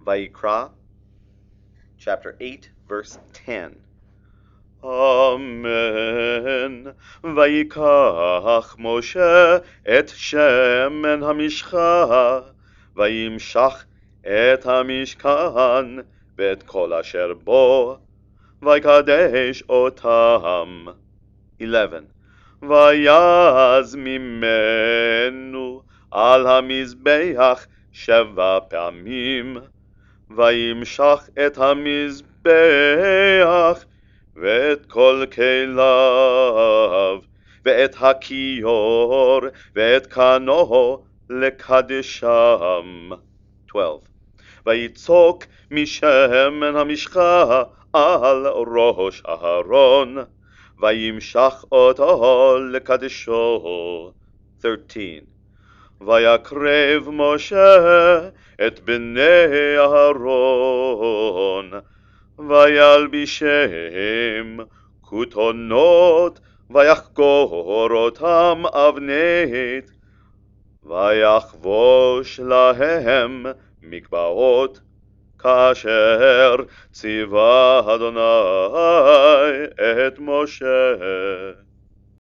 Vayikra, chapter 8, verse 10. Amen. ויקח משה את שמן המשחה, וימשח את המשכן ואת כל אשר בו, ויקדש אותם. 11. ויז ממנו על המזבח 7 פעמים, וימשח את המזבח ואת כל כליו, ואת הכיור, ואת קנו לקדשם. 12. ויצוק משמן המשחה על ראש אהרון, וימשח אותו לקדשו. 13. ויקרב משה את בני אהרון, וילבישם כותונות, ויחגור אותם אבנית, ויחבוש להם מקבעות, כאשר ציווה אדוני את משה.